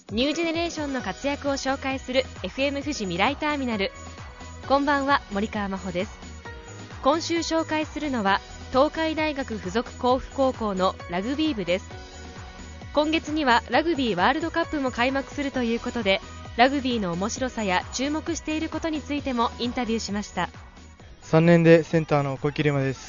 ニュージェネレーションの活躍を紹介する FM 富士未来ターミナル。こんばんは、森川真帆です。今週紹介するのは東海大学附属甲府高校のラグビー部です。今月にはラグビーワールドカップも開幕するということで、ラグビーの面白さや注目していることについてもインタビューしました。 3年でセンターの小池龍馬です。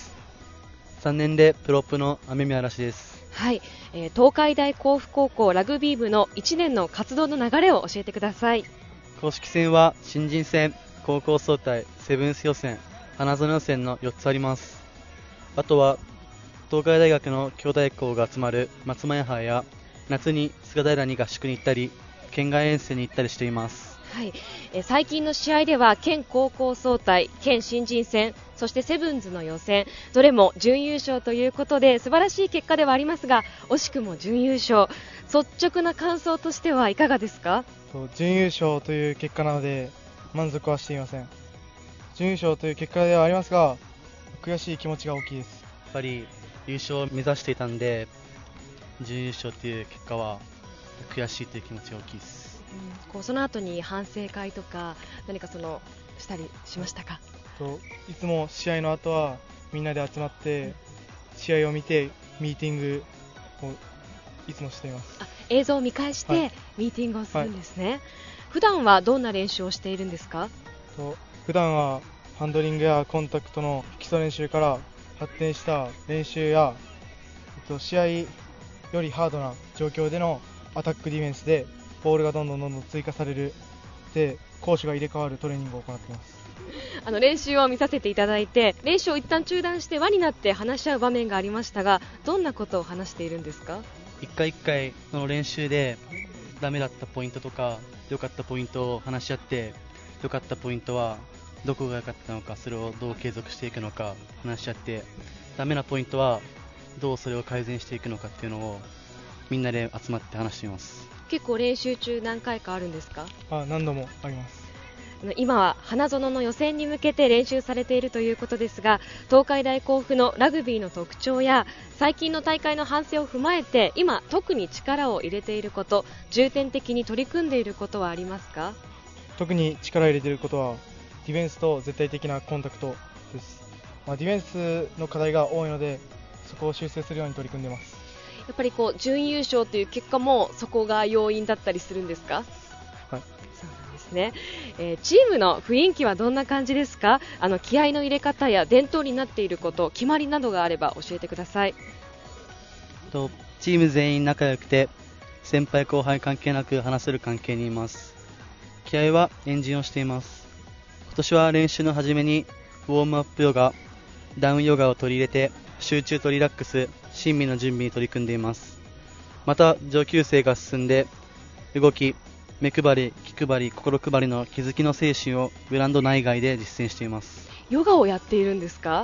3年でプロップの雨宮嵐です。 はい、東海大甲府高校ラグビー部の1年の活動の流れを教えてください。 公式戦は新人戦、高校総体、セブンス予選、花園予選の4つあります。あとは東海大学の兄弟校が集まる松前杯や夏に菅平に合宿に行ったり県外遠征に行ったりしています。 はい、最近の試合では県高校総体、県新人戦、そしてセブンズの予選、どれも準優勝ということで素晴らしい結果ではありますが、惜しくも準優勝、率直な感想としてはいかがですか？ 準優勝という結果なので満足はしていません。準優勝という結果ではありますが、悔しい気持ちが大きいです。 やっぱり優勝を目指していたんで、準優勝という結果は悔しいという気持ちが大きいです。 その後に反省会とか何かしたりしましたか？ いつも試合の後はみんなで集まって試合を見てミーティングをいつもしています。 映像を見返してミーティングをするんですね。普段はどんな練習をしているんですか？ 普段はハンドリングやコンタクトの基礎練習から発展した練習や、試合よりハードな状況でのアタックディフェンスでボールがどんどん追加されるで攻守が入れ替わるトレーニングを行っています。 練習を見させていただいて、練習を一旦中断して輪になって話し合う場面がありましたが、どんなことを話しているんですか？ 一回一回の練習でダメだったポイントとか良かったポイントを話し合って、良かったポイントはどこが良かったのか、それをどう継続していくのか話し合って、ダメなポイントはどうそれを改善していくのかっていうのをみんなで集まって話しています。 結構練習中何回かあるんですか？ 何度もあります。 今は花園の予選に向けて練習されているということですが、東海大甲府のラグビーの特徴や最近の大会の反省を踏まえて今特に力を入れていること、重点的に取り組んでいることはありますか？ 特に力を入れていることはディフェンスと絶対的なコンタクトです。ディフェンスの課題が多いので、そこを修正するように取り組んでいます。 やっぱり準優勝という結果もそこが要因だったりするんですか？ はい、 そうなんですね。チームの雰囲気はどんな感じですか？気合の入れ方や伝統になっていること、決まりなどがあれば教えてください。 チーム全員仲良くて先輩後輩関係なく話せる関係にいます。気合はエンジンをしています。今年は練習の初めにウォームアップヨガ、ダウンヨガを取り入れて集中とリラックス、親身の準備に取り組んでいます。また上級生が進んで動き、目配り、気配り、心配りの気づきの精神をグラウンド内外で実践しています。 ヨガをやっているんですか？ はい、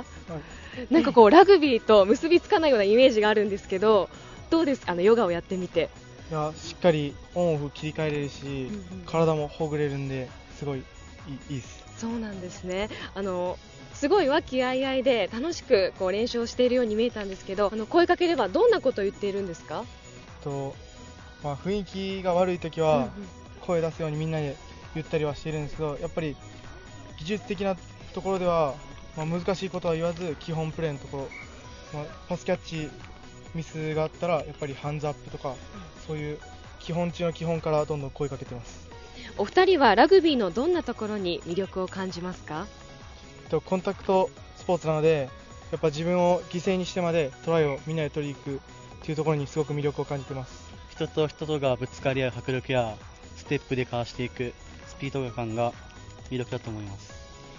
なんかラグビーと結びつかないようなイメージがあるんですけど、どうですか？ヨガをやってみて。 しっかりオンオフ切り替えれるし、体もほぐれるんですごいいいです。 そうなんですね。すごい和気あいあいで楽しく練習をしているように見えたんですけど、声かければどんなことを言っているんですか？ 雰囲気が悪いときは声出すようにみんなで言ったりはしているんですけど、やっぱり技術的なところでは、難しいことは言わず基本プレーのところ、パスキャッチミスがあったらやっぱりハンズアップとか、そういう基本中の基本からどんどん声かけてます。 お二人はラグビーのどんなところに魅力を感じますか？ コンタクトスポーツなので、やっぱ自分を犠牲にしてまでトライをみんなで取りに行くというところにすごく魅力を感じています。 人と人とがぶつかり合う迫力やステップでかわしていくスピード感が魅力だと思います。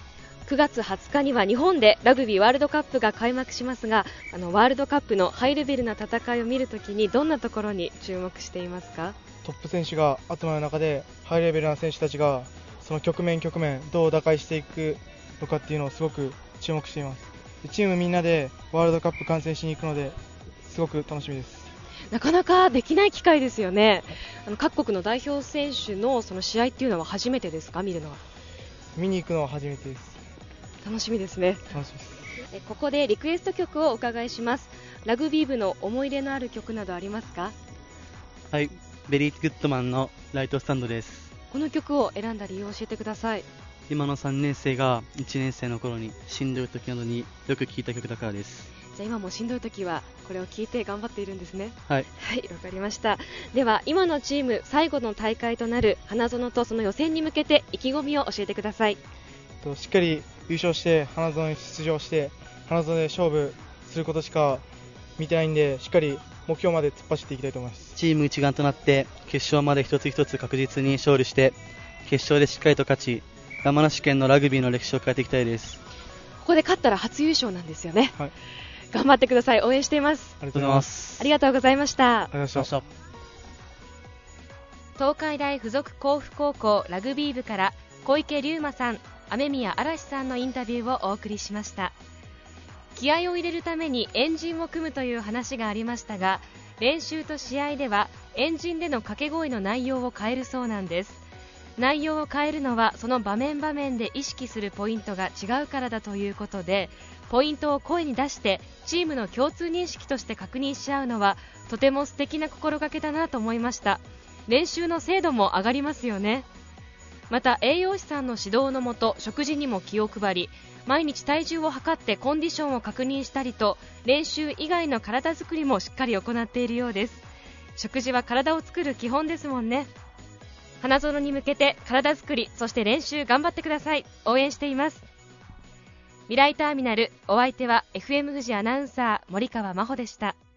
9月20日には日本でラグビーワールドカップが開幕しますが、ワールドカップのハイレベルな戦いを見るときにどんなところに注目していますか？ トップ選手が集まる中でハイレベルな選手たちがその局面どう打開していくのかっていうのをすごく注目しています。チームみんなでワールドカップ観戦しに行くのですごく楽しみです。 なかなかできない機会ですよね。各国の代表選手のその試合っていうのは初めてですか？見るのは。 見に行くのは初めてです。 楽しみですね。 楽しみです。 ここでリクエスト曲をお伺いします。ラグビー部の思い出のある曲などありますか？ はい、 ベリーグッドマンのライトスタンドです。 この曲を選んだ理由を教えてください。 今の3年生が1年生の頃にしんどい時などによく聴いた曲だからです。 じゃあ今もしんどい時はこれを聴いて頑張っているんですね。 はい、 はい、わかりました。では今のチーム最後の大会となる花園とその予選に向けて意気込みを教えてください。 しっかり優勝して花園に出場して花園で勝負することしか見てないんで、しっかり目標まで突っ走っていきたいと思います。 チーム一丸となって決勝まで一つ一つ確実に勝利して決勝でしっかりと勝ち、山梨県のラグビーの歴史を変えていきたいです。 ここで勝ったら初優勝なんですよね。 はい、 頑張ってください。応援しています。 ありがとうございます。 ありがとうございました。 ありがとうございました。 東海大附属甲府高校ラグビー部から小池龍馬さん、雨宮嵐さんのインタビューをお送りしました。気合を入れるために円陣を組むという話がありましたが、練習と試合では円陣での掛け声の内容を変えるそうなんです。内容を変えるのはその場面場面で意識するポイントが違うからだということで、ポイントを声に出してチームの共通認識として確認し合うのはとても素敵な心がけだなと思いました。練習の精度も上がりますよね。また栄養士さんの指導のもと食事にも気を配り、毎日体重を測ってコンディションを確認したりと、練習以外の体作りもしっかり行っているようです。食事は体を作る基本ですもんね。花園に向けて体作り、そして練習頑張ってください。応援しています。未来ターミナル、お相手は FM 富士アナウンサー森川真帆でした。